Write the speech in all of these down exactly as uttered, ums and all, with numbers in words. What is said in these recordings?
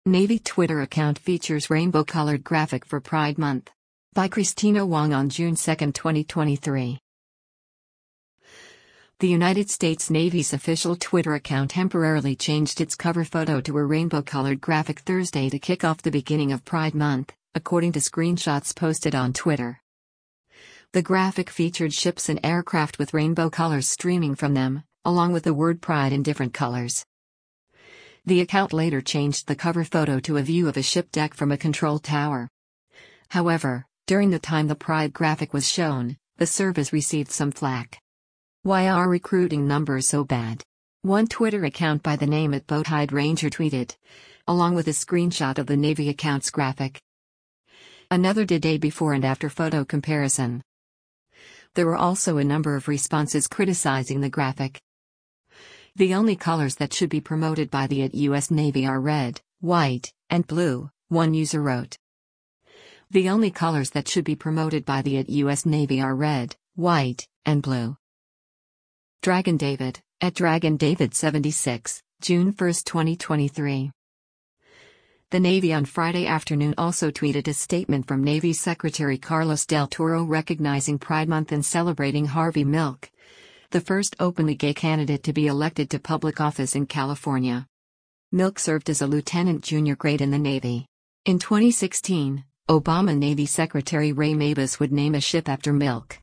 Navy Twitter account features rainbow-colored graphic for Pride Month. By Christina Wong on June second, twenty twenty-three. The United States Navy's official Twitter account temporarily changed its cover photo to a rainbow-colored graphic Thursday to kick off the beginning of Pride Month, according to screenshots posted on Twitter. The graphic featured ships and aircraft with rainbow colors streaming from them, along with the word Pride in different colors. The account later changed the cover photo to a view of a ship deck from a control tower. However, during the time the Pride graphic was shown, the service received some flack. Why are recruiting numbers so bad? One Twitter account by the name at Boathide Ranger tweeted, along with a screenshot of the Navy account's graphic. Another did a before and after photo comparison. There were also a number of responses criticizing the graphic. The only colors that should be promoted by the U S Navy are red, white, and blue, one user wrote. The only colors that should be promoted by the U S Navy are red, white, and blue. Dragon David, at Dragon David seventy-six, June first, twenty twenty-three. The Navy on Friday afternoon also tweeted a statement from Navy Secretary Carlos Del Toro recognizing Pride Month and celebrating Harvey Milk, the first openly gay candidate to be elected to public office in California. Milk served as a lieutenant junior grade in the Navy. In twenty sixteen, Obama Navy Secretary Ray Mabus would name a ship after Milk.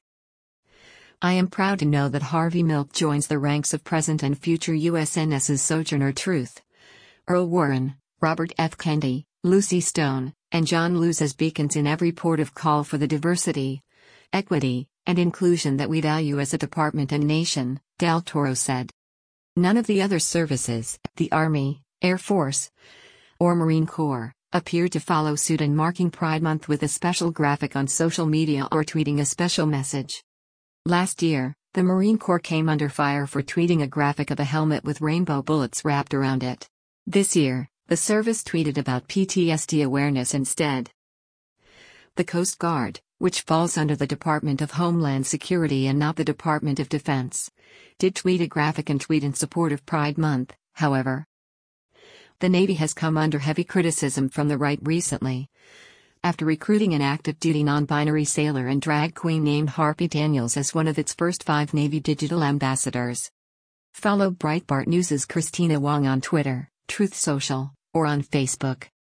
I am proud to know that Harvey Milk joins the ranks of present and future U S N S's Sojourner Truth, Earl Warren, Robert F. Kennedy, Lucy Stone, and John Lewis as beacons in every port of call for the diversity, equity, and inclusion that we value as a department and nation, Del Toro said. None of the other services, the Army, Air Force, or Marine Corps, appeared to follow suit in marking Pride Month with a special graphic on social media or tweeting a special message. Last year, the Marine Corps came under fire for tweeting a graphic of a helmet with rainbow bullets wrapped around it. This year, the service tweeted about P T S D awareness instead. The Coast Guard, which falls under the Department of Homeland Security and not the Department of Defense, did tweet a graphic and tweet in support of Pride Month, however. The Navy has come under heavy criticism from the right recently, after recruiting an active-duty non-binary sailor and drag queen named Harpy Daniels as one of its first five Navy digital ambassadors. Follow Breitbart News' Christina Wong on Twitter, Truth Social, or on Facebook.